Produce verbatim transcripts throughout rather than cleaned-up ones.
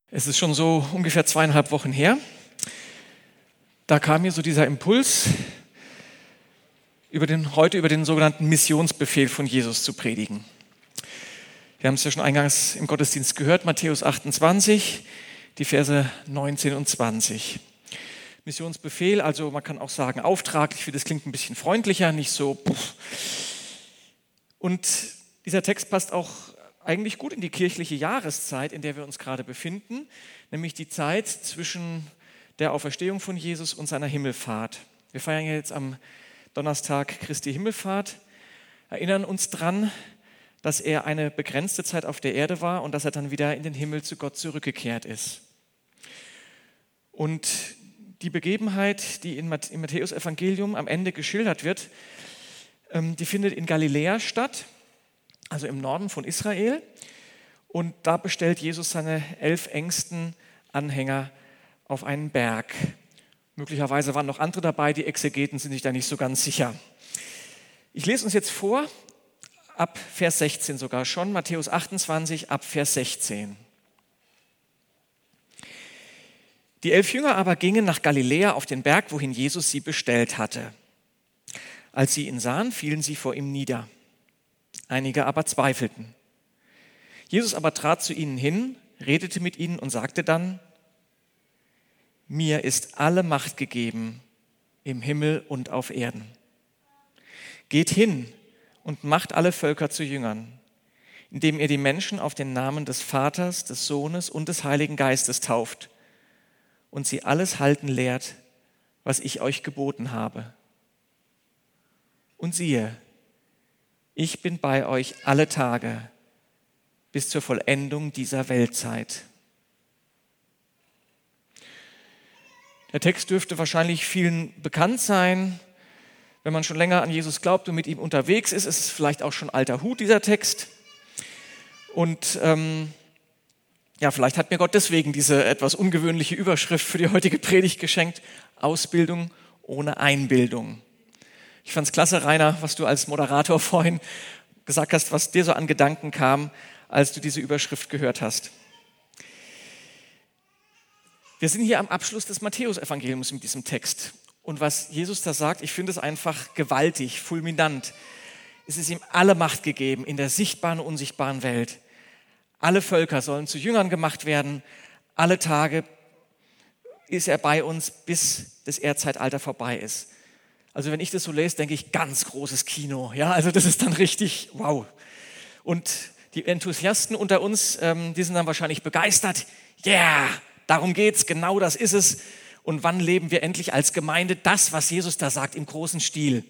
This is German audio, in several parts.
Es ist schon so ungefähr zweieinhalb Wochen her. Da kam mir so dieser Impuls, über den, heute über den sogenannten Missionsbefehl von Jesus zu predigen. Wir haben es ja schon eingangs im Gottesdienst gehört, Matthäus achtundzwanzig, die Verse neunzehn und zwanzig. Missionsbefehl, also man kann auch sagen Auftrag, ich finde, das klingt ein bisschen freundlicher, nicht so. Puff. Und dieser Text passt auch eigentlich gut in die kirchliche Jahreszeit, in der wir uns gerade befinden, nämlich die Zeit zwischen der Auferstehung von Jesus und seiner Himmelfahrt. Wir feiern ja jetzt am Donnerstag Christi Himmelfahrt, erinnern uns dran, dass er eine begrenzte Zeit auf der Erde war und dass er dann wieder in den Himmel zu Gott zurückgekehrt ist. Und die Begebenheit, die im Matthäus-Evangelium am Ende geschildert wird, die findet in Galiläa statt, also im Norden von Israel. Und da bestellt Jesus seine elf engsten Anhänger auf einen Berg. Möglicherweise waren noch andere dabei, die Exegeten sind sich da nicht so ganz sicher. Ich lese uns jetzt vor, ab Vers sechzehn sogar schon, Matthäus achtundzwanzig, ab Vers sechzehn. Die elf Jünger aber gingen nach Galiläa auf den Berg, wohin Jesus sie bestellt hatte. Als sie ihn sahen, fielen sie vor ihm nieder. Einige aber zweifelten. Jesus aber trat zu ihnen hin, redete mit ihnen und sagte dann: Mir ist alle Macht gegeben im Himmel und auf Erden. Geht hin und macht alle Völker zu Jüngern, indem ihr die Menschen auf den Namen des Vaters, des Sohnes und des Heiligen Geistes tauft und sie alles halten lehrt, was ich euch geboten habe. Und siehe, ich bin bei euch alle Tage bis zur Vollendung dieser Weltzeit. Der Text dürfte wahrscheinlich vielen bekannt sein. Wenn man schon länger an Jesus glaubt und mit ihm unterwegs ist, ist es vielleicht auch schon alter Hut, dieser Text. Und ähm, ja, vielleicht hat mir Gott deswegen diese etwas ungewöhnliche Überschrift für die heutige Predigt geschenkt: Ausbildung ohne Einbildung. Ich fand es klasse, Rainer, was du als Moderator vorhin gesagt hast, was dir so an Gedanken kam, als du diese Überschrift gehört hast. Wir sind hier am Abschluss des Matthäus-Evangeliums mit diesem Text. Und was Jesus da sagt, ich finde es einfach gewaltig, fulminant. Es ist ihm alle Macht gegeben in der sichtbaren und unsichtbaren Welt. Alle Völker sollen zu Jüngern gemacht werden. Alle Tage ist er bei uns, bis das Erdzeitalter vorbei ist. Also wenn ich das so lese, denke ich, ganz großes Kino. Ja, also das ist dann richtig wow. Und die Enthusiasten unter uns, ähm, die sind dann wahrscheinlich begeistert. Yeah, darum geht's, genau das ist es. Und wann leben wir endlich als Gemeinde das, was Jesus da sagt, im großen Stil?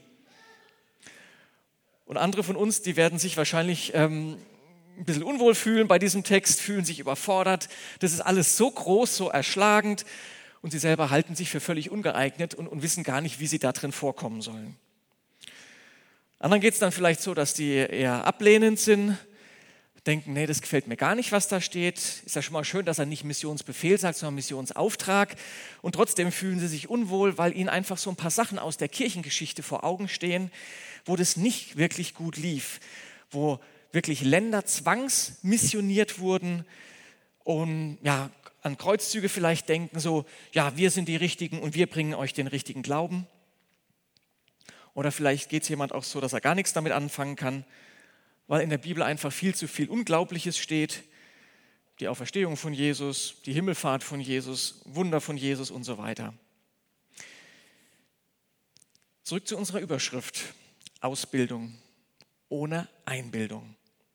Und andere von uns, die werden sich wahrscheinlich ähm, ein bisschen unwohl fühlen bei diesem Text, fühlen sich überfordert. Das ist alles so groß, so erschlagend. Und sie selber halten sich für völlig ungeeignet und, und wissen gar nicht, wie sie da drin vorkommen sollen. Anderen geht es dann vielleicht so, dass die eher ablehnend sind, denken, nee, das gefällt mir gar nicht, was da steht. Ist ja schon mal schön, dass er nicht Missionsbefehl sagt, sondern Missionsauftrag. Und trotzdem fühlen sie sich unwohl, weil ihnen einfach so ein paar Sachen aus der Kirchengeschichte vor Augen stehen, wo das nicht wirklich gut lief, wo wirklich Länder zwangsmissioniert wurden und ja, an Kreuzzüge vielleicht denken, so, ja, wir sind die Richtigen und wir bringen euch den richtigen Glauben. Oder vielleicht geht es jemand auch so, dass er gar nichts damit anfangen kann, weil in der Bibel einfach viel zu viel Unglaubliches steht. Die Auferstehung von Jesus, die Himmelfahrt von Jesus, Wunder von Jesus und so weiter. Zurück zu unserer Überschrift: Ausbildung ohne Einbildung.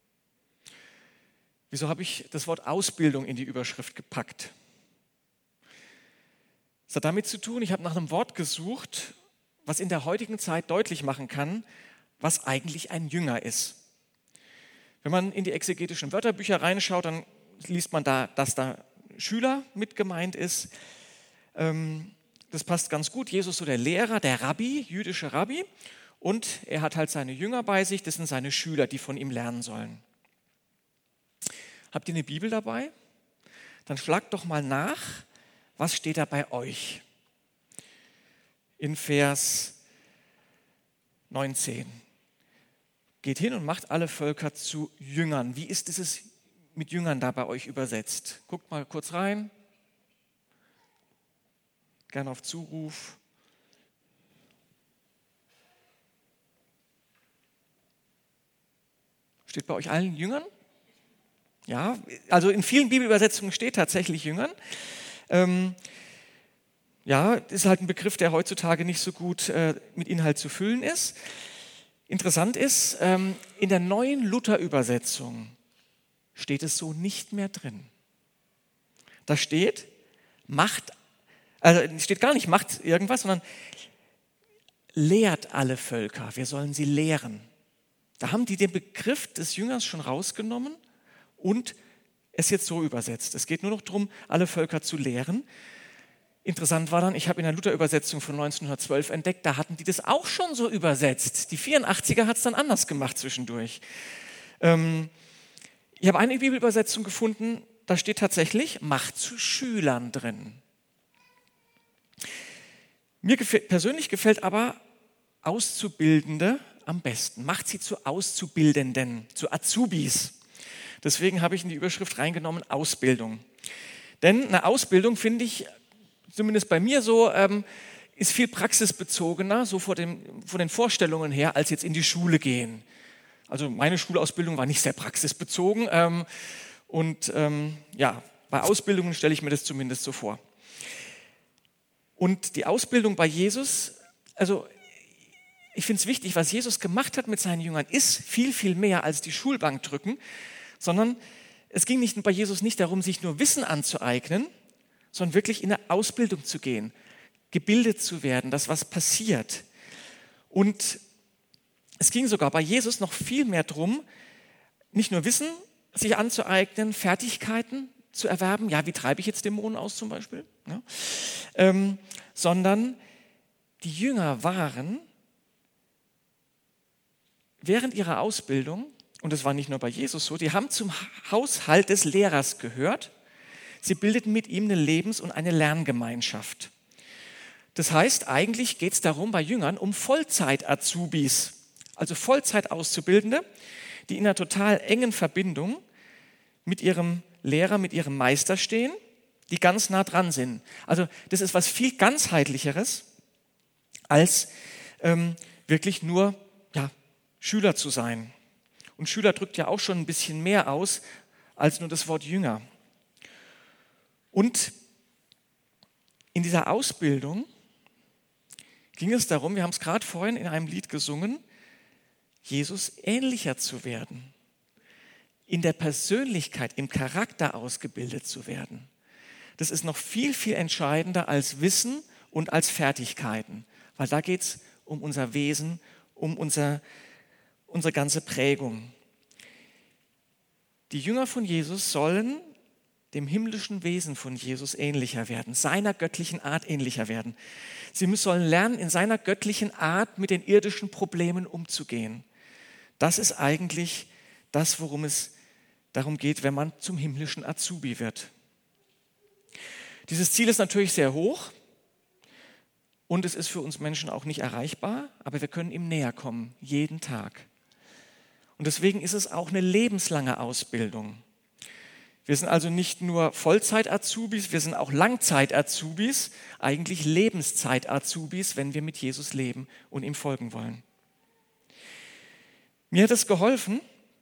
Wieso habe ich das Wort Ausbildung in die Überschrift gepackt? Es hat damit zu tun, ich habe nach einem Wort gesucht, was in der heutigen Zeit deutlich machen kann, was eigentlich ein Jünger ist. Wenn man in die exegetischen Wörterbücher reinschaut, dann liest man da, dass da Schüler mit gemeint ist. Das passt ganz gut. Jesus so der Lehrer, der Rabbi, jüdische Rabbi. Und er hat halt seine Jünger bei sich, das sind seine Schüler, die von ihm lernen sollen. Habt ihr eine Bibel dabei? Dann schlagt doch mal nach, was steht da bei euch? In Vers neunzehn. Geht hin und macht alle Völker zu Jüngern. Wie ist dieses mit Jüngern da bei euch übersetzt? Guckt mal kurz rein. Gerne auf Zuruf. Steht bei euch allen Jüngern? Ja, also in vielen Bibelübersetzungen steht tatsächlich Jüngern. Ähm, ja, ist halt ein Begriff, der heutzutage nicht so gut äh, mit Inhalt zu füllen ist. Interessant ist, ähm, in der neuen Luther-Übersetzung steht es so nicht mehr drin. Da steht, macht, also steht gar nicht, macht irgendwas, sondern lehrt alle Völker. Wir sollen sie lehren. Da haben die den Begriff des Jüngers schon rausgenommen und es jetzt so übersetzt. Es geht nur noch darum, alle Völker zu lehren. Interessant war dann, ich habe in der Luther-Übersetzung von neunzehnhundertzwölf entdeckt, da hatten die das auch schon so übersetzt. Die vierundachtziger hat es dann anders gemacht zwischendurch. Ähm, ich habe eine Bibelübersetzung gefunden, da steht tatsächlich, macht zu Schülern drin. Mir gefällt, persönlich gefällt aber Auszubildende am besten. Macht sie zu Auszubildenden, zu Azubis. Deswegen habe ich in die Überschrift reingenommen, Ausbildung. Denn eine Ausbildung, finde ich, zumindest bei mir so, ähm, ist viel praxisbezogener, so vor, dem, vor den Vorstellungen her, als jetzt in die Schule gehen. Also meine Schulausbildung war nicht sehr praxisbezogen. Ähm, und ähm, ja, bei Ausbildungen stelle ich mir das zumindest so vor. Und die Ausbildung bei Jesus, also ich finde es wichtig, was Jesus gemacht hat mit seinen Jüngern, ist viel, viel mehr als die Schulbank drücken, sondern es ging nicht bei Jesus nicht darum, sich nur Wissen anzueignen, sondern wirklich in eine Ausbildung zu gehen, gebildet zu werden, dass was passiert. Und es ging sogar bei Jesus noch viel mehr darum, nicht nur Wissen sich anzueignen, Fertigkeiten zu erwerben, ja, wie treibe ich jetzt Dämonen aus zum Beispiel, ja, ähm, sondern die Jünger waren während ihrer Ausbildung, und das war nicht nur bei Jesus so, die haben zum Haushalt des Lehrers gehört. Sie bildeten mit ihm eine Lebens- und eine Lerngemeinschaft. Das heißt, eigentlich geht es darum bei Jüngern um Vollzeit-Azubis, also Vollzeit-Auszubildende, die in einer total engen Verbindung mit ihrem Lehrer, mit ihrem Meister stehen, die ganz nah dran sind. Also das ist was viel ganzheitlicheres, als ähm, wirklich nur ja, Schüler zu sein. Und Schüler drückt ja auch schon ein bisschen mehr aus als nur das Wort Jünger. Und in dieser Ausbildung ging es darum, wir haben es gerade vorhin in einem Lied gesungen, Jesus ähnlicher zu werden, in der Persönlichkeit, im Charakter ausgebildet zu werden. Das ist noch viel, viel entscheidender als Wissen und als Fertigkeiten, weil da geht es um unser Wesen, um unser unsere ganze Prägung. Die Jünger von Jesus sollen dem himmlischen Wesen von Jesus ähnlicher werden, seiner göttlichen Art ähnlicher werden. Sie sollen lernen, in seiner göttlichen Art mit den irdischen Problemen umzugehen. Das ist eigentlich das, worum es darum geht, wenn man zum himmlischen Azubi wird. Dieses Ziel ist natürlich sehr hoch und es ist für uns Menschen auch nicht erreichbar, aber wir können ihm näher kommen, jeden Tag. Und deswegen ist es auch eine lebenslange Ausbildung. Wir sind also nicht nur Vollzeit-Azubis, wir sind auch Langzeit-Azubis, eigentlich Lebenszeit-Azubis, wenn wir mit Jesus leben und ihm folgen wollen. Mir hat es geholfen,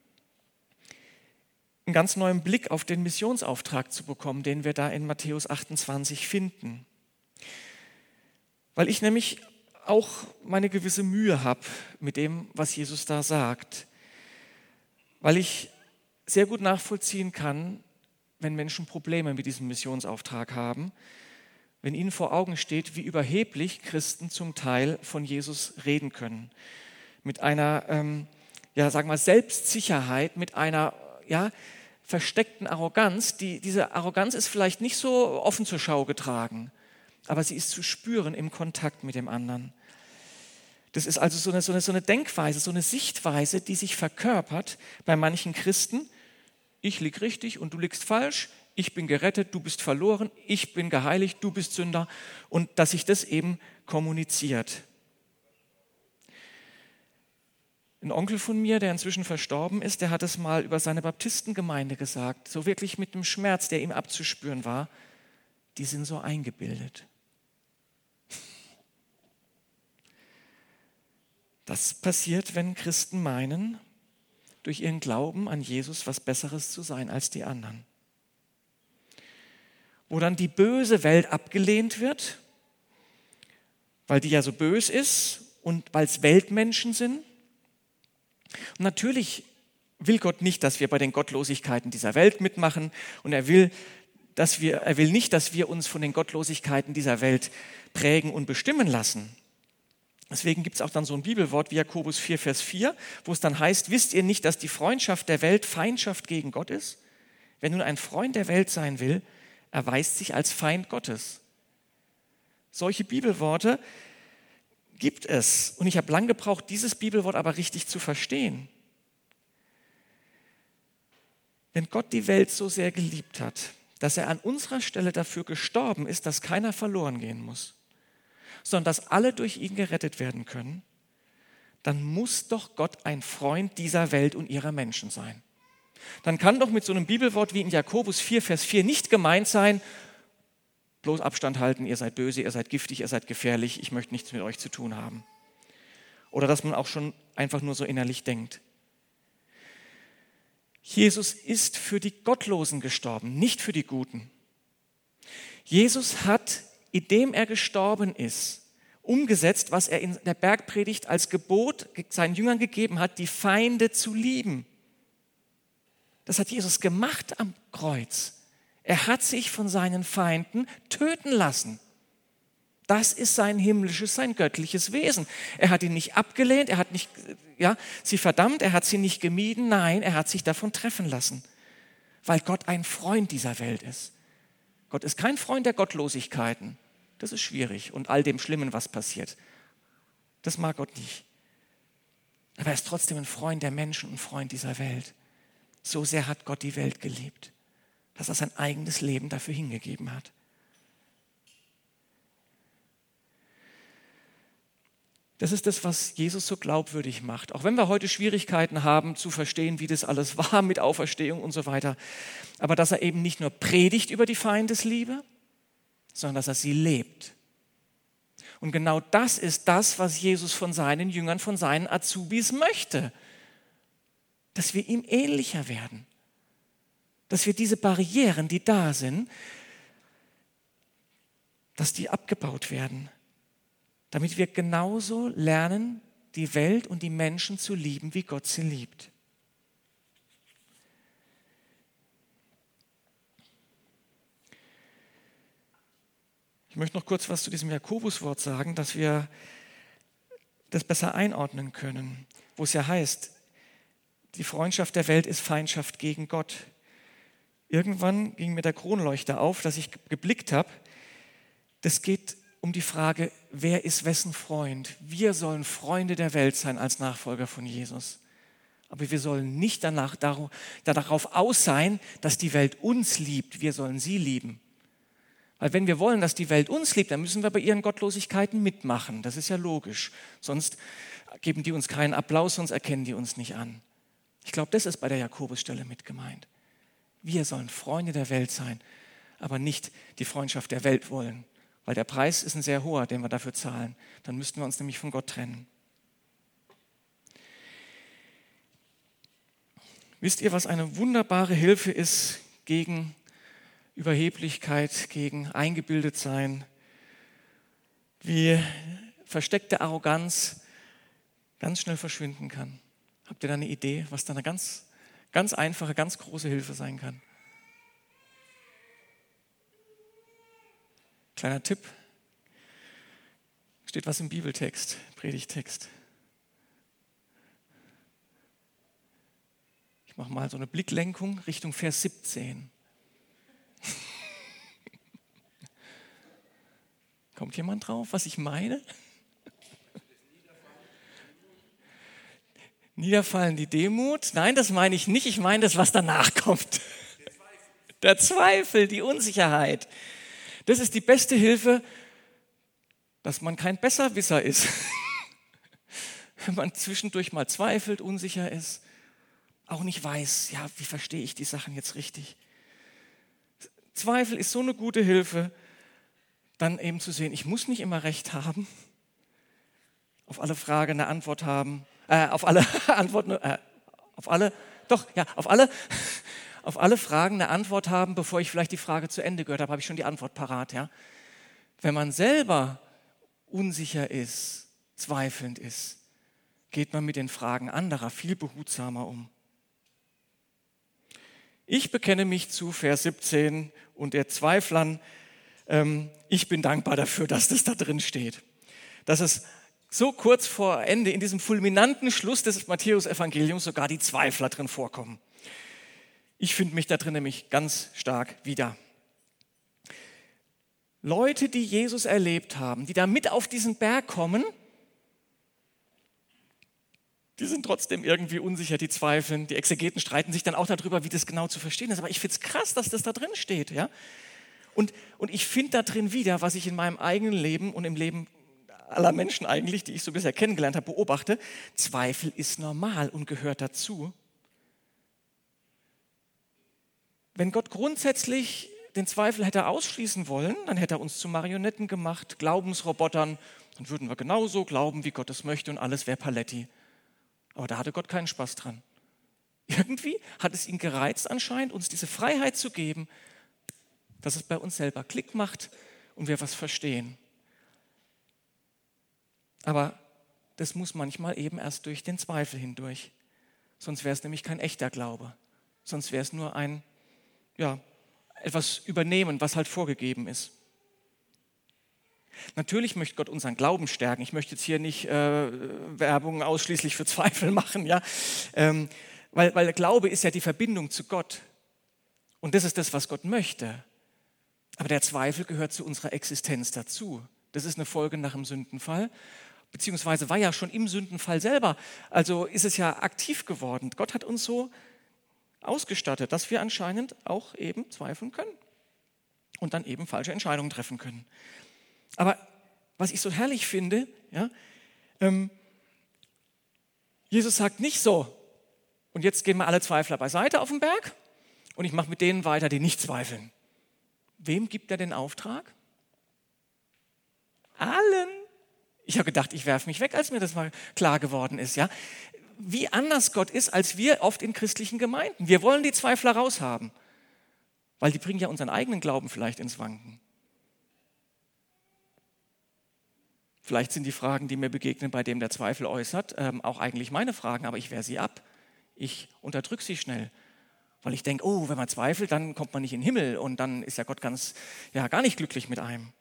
einen ganz neuen Blick auf den Missionsauftrag zu bekommen, den wir da in Matthäus achtundzwanzig finden. Weil ich nämlich auch meine gewisse Mühe habe mit dem, was Jesus da sagt. Weil ich sehr gut nachvollziehen kann, wenn Menschen Probleme mit diesem Missionsauftrag haben, wenn ihnen vor Augen steht, wie überheblich Christen zum Teil von Jesus reden können. Mit einer, ähm, ja, sagen wir, Selbstsicherheit, mit einer ja, versteckten Arroganz. Die, diese Arroganz ist vielleicht nicht so offen zur Schau getragen, aber sie ist zu spüren im Kontakt mit dem anderen. Das ist also so eine, so, eine, so eine Denkweise, so eine Sichtweise, die sich verkörpert bei manchen Christen. Ich lieg richtig und du liegst falsch, ich bin gerettet, du bist verloren, ich bin geheiligt, du bist Sünder. Und dass sich das eben kommuniziert. Ein Onkel von mir, der inzwischen verstorben ist, der hat es mal über seine Baptistengemeinde gesagt, so wirklich mit dem Schmerz, der ihm abzuspüren war, die sind so eingebildet. Das passiert, wenn Christen meinen, durch ihren Glauben an Jesus was Besseres zu sein als die anderen. Wo dann die böse Welt abgelehnt wird, weil die ja so bös ist und weil es Weltmenschen sind. Und natürlich will Gott nicht, dass wir bei den Gottlosigkeiten dieser Welt mitmachen und er will, dass wir, er will nicht, dass wir uns von den Gottlosigkeiten dieser Welt prägen und bestimmen lassen. Deswegen gibt es auch dann so ein Bibelwort wie Jakobus vier, Vers vier, wo es dann heißt, wisst ihr nicht, dass die Freundschaft der Welt Feindschaft gegen Gott ist? Wer nun ein Freund der Welt sein will, erweist sich als Feind Gottes. Solche Bibelworte gibt es. Und ich habe lange gebraucht, dieses Bibelwort aber richtig zu verstehen. Wenn Gott die Welt so sehr geliebt hat, dass er an unserer Stelle dafür gestorben ist, dass keiner verloren gehen muss, sondern dass alle durch ihn gerettet werden können, dann muss doch Gott ein Freund dieser Welt und ihrer Menschen sein. Dann kann doch mit so einem Bibelwort wie in Jakobus vier, Vers vier nicht gemeint sein, bloß Abstand halten, ihr seid böse, ihr seid giftig, ihr seid gefährlich, ich möchte nichts mit euch zu tun haben. Oder dass man auch schon einfach nur so innerlich denkt. Jesus ist für die Gottlosen gestorben, nicht für die Guten. Jesus hat, indem er gestorben ist, umgesetzt, was er in der Bergpredigt als Gebot seinen Jüngern gegeben hat, die Feinde zu lieben. Das hat Jesus gemacht am Kreuz. Er hat sich von seinen Feinden töten lassen. Das ist sein himmlisches, sein göttliches Wesen. Er hat ihn nicht abgelehnt, er hat nicht, ja, sie verdammt, er hat sie nicht gemieden. Nein, er hat sich davon treffen lassen, weil Gott ein Freund dieser Welt ist. Gott ist kein Freund der Gottlosigkeiten. Das ist schwierig und all dem Schlimmen, was passiert. Das mag Gott nicht. Aber er ist trotzdem ein Freund der Menschen und ein Freund dieser Welt. So sehr hat Gott die Welt geliebt, dass er sein eigenes Leben dafür hingegeben hat. Das ist das, was Jesus so glaubwürdig macht. Auch wenn wir heute Schwierigkeiten haben, zu verstehen, wie das alles war mit Auferstehung und so weiter. Aber dass er eben nicht nur predigt über die Feindesliebe, sondern dass er sie lebt. Und genau das ist das, was Jesus von seinen Jüngern, von seinen Azubis möchte. Dass wir ihm ähnlicher werden. Dass wir diese Barrieren, die da sind, dass die abgebaut werden. Damit wir genauso lernen, die Welt und die Menschen zu lieben, wie Gott sie liebt. Ich möchte noch kurz was zu diesem Jakobuswort sagen, dass wir das besser einordnen können, wo es ja heißt, die Freundschaft der Welt ist Feindschaft gegen Gott. Irgendwann ging mir der Kronleuchter auf, dass ich geblickt habe, das geht um die Frage, wer ist wessen Freund? Wir sollen Freunde der Welt sein als Nachfolger von Jesus. Aber wir sollen nicht danach, darauf aus sein, dass die Welt uns liebt. Wir sollen sie lieben. Weil wenn wir wollen, dass die Welt uns liebt, dann müssen wir bei ihren Gottlosigkeiten mitmachen. Das ist ja logisch. Sonst geben die uns keinen Applaus, sonst erkennen die uns nicht an. Ich glaube, das ist bei der Jakobusstelle mit gemeint. Wir sollen Freunde der Welt sein, aber nicht die Freundschaft der Welt wollen. Weil der Preis ist ein sehr hoher, den wir dafür zahlen. Dann müssten wir uns nämlich von Gott trennen. Wisst ihr, was eine wunderbare Hilfe ist gegen Überheblichkeit, gegen Eingebildetsein? Wie versteckte Arroganz ganz schnell verschwinden kann. Habt ihr da eine Idee, was da eine ganz, ganz einfache, ganz große Hilfe sein kann? Kleiner Tipp, steht was im Bibeltext, Predigtext. Ich mache mal so eine Blicklenkung Richtung Vers siebzehn. Kommt jemand drauf, was ich meine? Niederfallen die Demut? Nein, das meine ich nicht. Ich meine das, was danach kommt. Der Zweifel, die Unsicherheit. Das ist die beste Hilfe, dass man kein Besserwisser ist. wenn man zwischendurch mal zweifelt, unsicher ist, auch nicht weiß, ja, wie verstehe ich die Sachen jetzt richtig. Zweifel ist so eine gute Hilfe, dann eben zu sehen, ich muss nicht immer recht haben, auf alle Fragen eine Antwort haben, äh, auf alle Antworten, äh, auf alle, doch, ja, auf alle, auf alle Fragen eine Antwort haben, bevor ich vielleicht die Frage zu Ende gehört habe, habe ich schon die Antwort parat, ja. Wenn man selber unsicher ist, zweifelnd ist, geht man mit den Fragen anderer viel behutsamer um. Ich bekenne mich zu Vers siebzehn und der Zweiflern, ähm, ich bin dankbar dafür, dass das da drin steht. Dass es so kurz vor Ende in diesem fulminanten Schluss des Matthäus-Evangeliums sogar die Zweifler drin vorkommen. Ich finde mich da drin nämlich ganz stark wieder. Leute, die Jesus erlebt haben, die da mit auf diesen Berg kommen, die sind trotzdem irgendwie unsicher, die zweifeln. Die Exegeten streiten sich dann auch darüber, wie das genau zu verstehen ist. Aber ich finde es krass, dass das da drin steht. Ja? Und, und ich finde da drin wieder, was ich in meinem eigenen Leben und im Leben aller Menschen eigentlich, die ich so bisher kennengelernt habe, beobachte. Zweifel ist normal und gehört dazu. Wenn Gott grundsätzlich den Zweifel hätte ausschließen wollen, dann hätte er uns zu Marionetten gemacht, Glaubensrobotern. Dann würden wir genauso glauben, wie Gott es möchte und alles wäre Paletti. Aber da hatte Gott keinen Spaß dran. Irgendwie hat es ihn gereizt anscheinend, uns diese Freiheit zu geben, dass es bei uns selber Klick macht und wir was verstehen. Aber das muss manchmal eben erst durch den Zweifel hindurch. Sonst wäre es nämlich kein echter Glaube. Sonst wäre es nur ein, ja, etwas übernehmen, was halt vorgegeben ist. Natürlich möchte Gott unseren Glauben stärken. Ich möchte jetzt hier nicht äh, Werbung ausschließlich für Zweifel machen, ja? ähm, weil, weil der Glaube ist ja die Verbindung zu Gott. Und das ist das, was Gott möchte. Aber der Zweifel gehört zu unserer Existenz dazu. Das ist eine Folge nach dem Sündenfall, beziehungsweise war ja schon im Sündenfall selber. Also ist es ja aktiv geworden. Gott hat uns so ausgestattet, dass wir anscheinend auch eben zweifeln können und dann eben falsche Entscheidungen treffen können. Aber was ich so herrlich finde, ja, ähm, Jesus sagt nicht so, und jetzt gehen wir alle Zweifler beiseite auf den Berg und ich mache mit denen weiter, die nicht zweifeln. Wem gibt er den Auftrag? Allen. Ich habe gedacht, ich werfe mich weg, als mir das mal klar geworden ist. Ja? Wie anders Gott ist, als wir oft in christlichen Gemeinden. Wir wollen die Zweifler raushaben, weil die bringen ja unseren eigenen Glauben vielleicht ins Wanken. Vielleicht sind die Fragen, die mir begegnen, bei dem der Zweifel äußert, ähm, auch eigentlich meine Fragen, aber ich wehre sie ab. Ich unterdrücke sie schnell, weil ich denke, oh, wenn man zweifelt, dann kommt man nicht in den Himmel und dann ist ja Gott ganz, ja, gar nicht glücklich mit einem.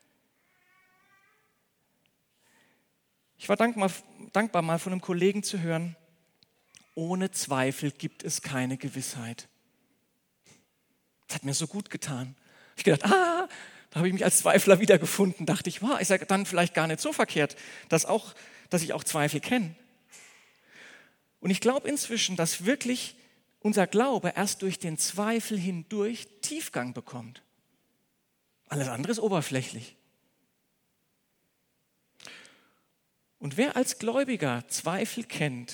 Ich war dankbar, dankbar, mal von einem Kollegen zu hören, ohne Zweifel gibt es keine Gewissheit. Das hat mir so gut getan. Ich gedacht, ah, da habe ich mich als Zweifler wiedergefunden. Dachte ich, wow, ist ja dann vielleicht gar nicht so verkehrt, dass, auch, dass ich auch Zweifel kenne. Und ich glaube inzwischen, dass wirklich unser Glaube erst durch den Zweifel hindurch Tiefgang bekommt. Alles andere ist oberflächlich. Und wer als Gläubiger Zweifel kennt,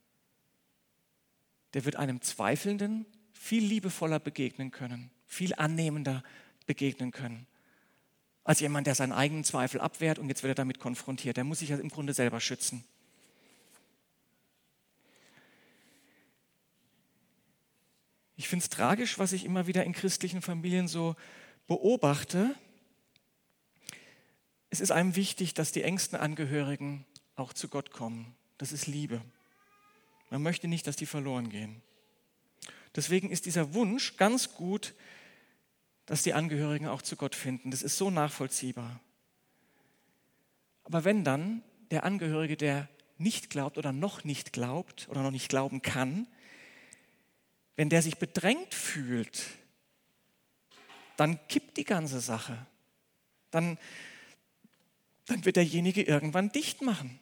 der wird einem Zweifelnden viel liebevoller begegnen können, viel annehmender begegnen können, als jemand, der seinen eigenen Zweifel abwehrt und jetzt wird er damit konfrontiert. Der muss sich ja im Grunde selber schützen. Ich finde es tragisch, was ich immer wieder in christlichen Familien so beobachte. Es ist einem wichtig, dass die engsten Angehörigen auch zu Gott kommen. Das ist Liebe. Man möchte nicht, dass die verloren gehen. Deswegen ist dieser Wunsch ganz gut, dass die Angehörigen auch zu Gott finden. Das ist so nachvollziehbar. Aber wenn dann der Angehörige, der nicht glaubt oder noch nicht glaubt oder noch nicht glauben kann, wenn der sich bedrängt fühlt, dann kippt die ganze Sache. Dann, dann wird derjenige irgendwann dicht machen.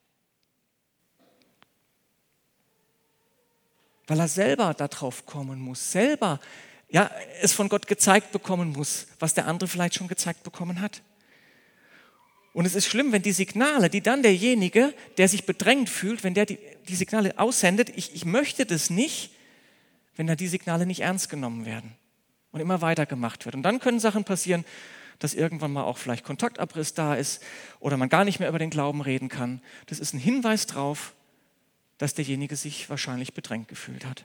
Weil er selber darauf kommen muss, selber ja, es von Gott gezeigt bekommen muss, was der andere vielleicht schon gezeigt bekommen hat. Und es ist schlimm, wenn die Signale, die dann derjenige, der sich bedrängt fühlt, wenn der die, die Signale aussendet, ich, ich möchte das nicht, wenn dann die Signale nicht ernst genommen werden und immer weitergemacht wird. Und dann können Sachen passieren, dass irgendwann mal auch vielleicht Kontaktabriss da ist oder man gar nicht mehr über den Glauben reden kann. Das ist ein Hinweis darauf, dass derjenige sich wahrscheinlich bedrängt gefühlt hat.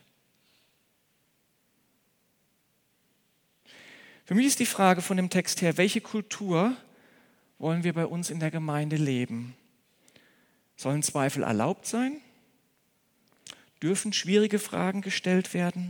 Für mich ist die Frage von dem Text her, welche Kultur wollen wir bei uns in der Gemeinde leben? Sollen Zweifel erlaubt sein? Dürfen schwierige Fragen gestellt werden?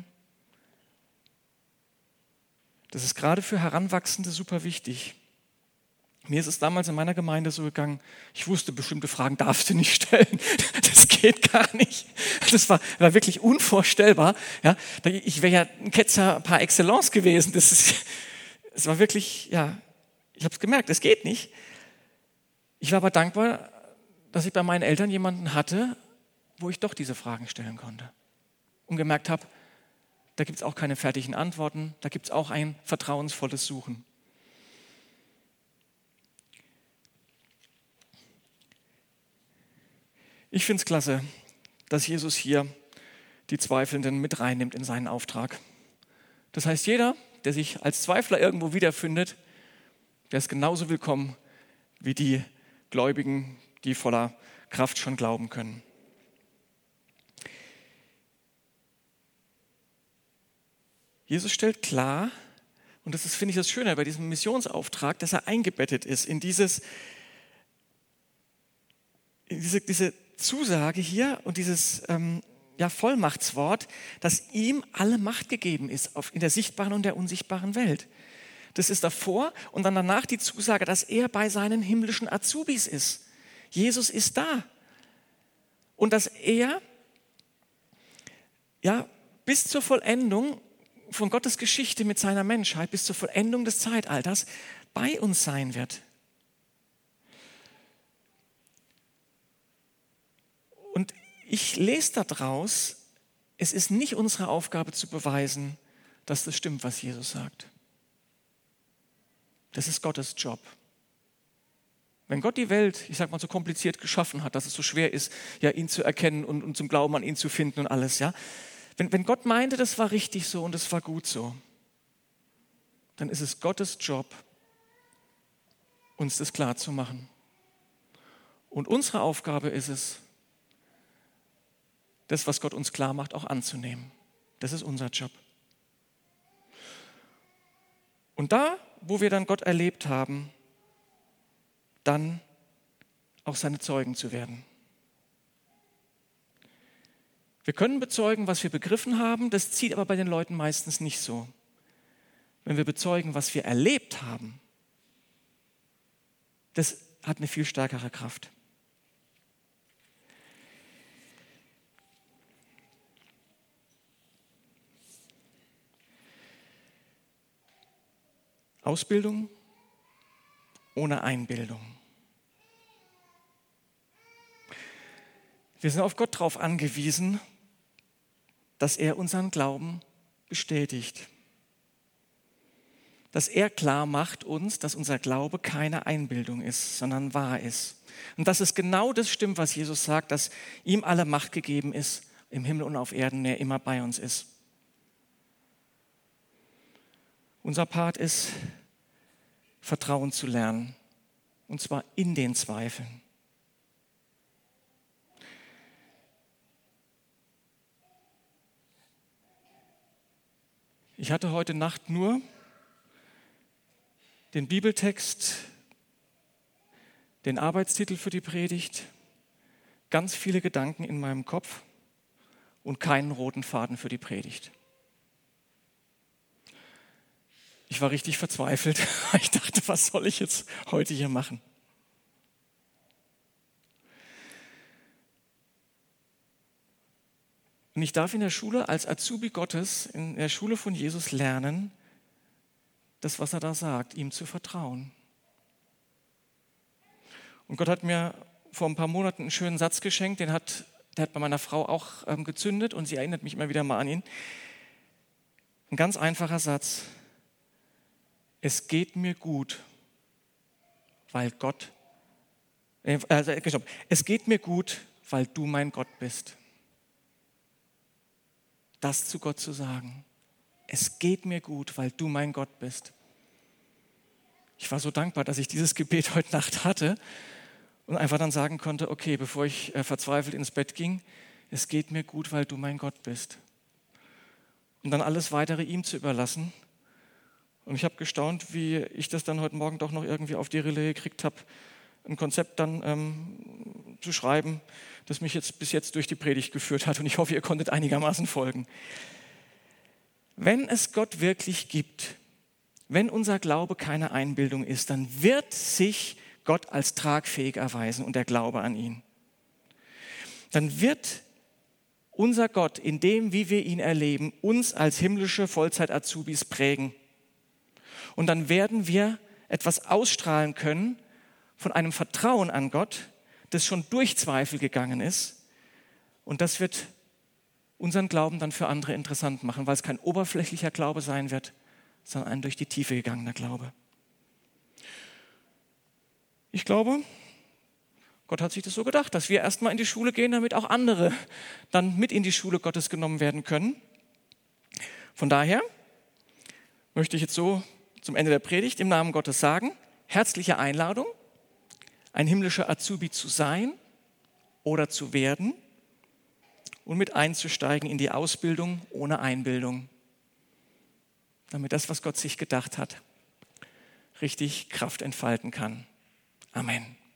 Das ist gerade für Heranwachsende super wichtig. Mir ist es damals in meiner Gemeinde so gegangen, ich wusste, bestimmte Fragen darfst du nicht stellen. Das geht gar nicht. Das war, war wirklich unvorstellbar. Ja, ich wäre ja ein Ketzer par excellence gewesen. Das ist, es war wirklich, ja, ich habe es gemerkt, es geht nicht. Ich war aber dankbar, dass ich bei meinen Eltern jemanden hatte, wo ich doch diese Fragen stellen konnte. Und gemerkt habe, da gibt es auch keine fertigen Antworten, da gibt es auch ein vertrauensvolles Suchen. Ich finde es klasse, dass Jesus hier die Zweifelnden mit reinnimmt in seinen Auftrag. Das heißt, jeder, der sich als Zweifler irgendwo wiederfindet, der ist genauso willkommen wie die Gläubigen, die voller Kraft schon glauben können. Jesus stellt klar, und das ist, finde ich, das Schöne bei diesem Missionsauftrag, dass er eingebettet ist in, dieses, in diese, diese Zusage hier und dieses ähm, ja, Vollmachtswort, dass ihm alle Macht gegeben ist auf, in der sichtbaren und der unsichtbaren Welt. Das ist davor und dann danach die Zusage, dass er bei seinen himmlischen Azubis ist. Jesus ist da. Und dass er ja, bis zur Vollendung von Gottes Geschichte mit seiner Menschheit, bis zur Vollendung des Zeitalters bei uns sein wird. Und ich lese daraus, es ist nicht unsere Aufgabe zu beweisen, dass das stimmt, was Jesus sagt. Das ist Gottes Job. Wenn Gott die Welt, ich sag mal, so kompliziert geschaffen hat, dass es so schwer ist, ja, ihn zu erkennen und, und zum Glauben an ihn zu finden und alles, ja. Wenn, wenn Gott meinte, das war richtig so und das war gut so, dann ist es Gottes Job, uns das klar zu machen. Und unsere Aufgabe ist es, das, was Gott uns klar macht, auch anzunehmen. Das ist unser Job. Und da, wo wir dann Gott erlebt haben, dann auch seine Zeugen zu werden. Wir können bezeugen, was wir begriffen haben, das zieht aber bei den Leuten meistens nicht so. Wenn wir bezeugen, was wir erlebt haben, das hat eine viel stärkere Kraft. Ausbildung ohne Einbildung. Wir sind auf Gott darauf angewiesen, dass er unseren Glauben bestätigt. Dass er klar macht uns, dass unser Glaube keine Einbildung ist, sondern wahr ist. Und dass es genau das stimmt, was Jesus sagt, dass ihm alle Macht gegeben ist, im Himmel und auf Erden, der immer bei uns ist. Unser Part ist, Vertrauen zu lernen, und zwar in den Zweifeln. Ich hatte heute Nacht nur den Bibeltext, den Arbeitstitel für die Predigt, ganz viele Gedanken in meinem Kopf und keinen roten Faden für die Predigt. Ich war richtig verzweifelt. Ich dachte, was soll ich jetzt heute hier machen? Und ich darf in der Schule als Azubi Gottes, in der Schule von Jesus lernen, das, was er da sagt, ihm zu vertrauen. Und Gott hat mir vor ein paar Monaten einen schönen Satz geschenkt, den hat, der hat bei meiner Frau auch ähm, gezündet und sie erinnert mich immer wieder mal an ihn. Ein ganz einfacher Satz. Es geht mir gut, weil Gott Äh, also, es geht mir gut, weil du mein Gott bist. Das zu Gott zu sagen. Es geht mir gut, weil du mein Gott bist. Ich war so dankbar, dass ich dieses Gebet heute Nacht hatte und einfach dann sagen konnte, okay, bevor ich äh, verzweifelt ins Bett ging, es geht mir gut, weil du mein Gott bist. Und dann alles Weitere ihm zu überlassen. Und ich habe gestaunt, wie ich das dann heute Morgen doch noch irgendwie auf die Rille gekriegt habe, ein Konzept dann ähm, zu schreiben, das mich jetzt bis jetzt durch die Predigt geführt hat. Und ich hoffe, ihr konntet einigermaßen folgen. Wenn es Gott wirklich gibt, wenn unser Glaube keine Einbildung ist, dann wird sich Gott als tragfähig erweisen und der Glaube an ihn. Dann wird unser Gott, in dem, wie wir ihn erleben, uns als himmlische Vollzeit-Azubis prägen. Und dann werden wir etwas ausstrahlen können von einem Vertrauen an Gott, das schon durch Zweifel gegangen ist. Und das wird unseren Glauben dann für andere interessant machen, weil es kein oberflächlicher Glaube sein wird, sondern ein durch die Tiefe gegangener Glaube. Ich glaube, Gott hat sich das so gedacht, dass wir erstmal in die Schule gehen, damit auch andere dann mit in die Schule Gottes genommen werden können. Von daher möchte ich jetzt so zum Ende der Predigt im Namen Gottes sagen, herzliche Einladung, ein himmlischer Azubi zu sein oder zu werden und mit einzusteigen in die Ausbildung ohne Einbildung, damit das, was Gott sich gedacht hat, richtig Kraft entfalten kann. Amen.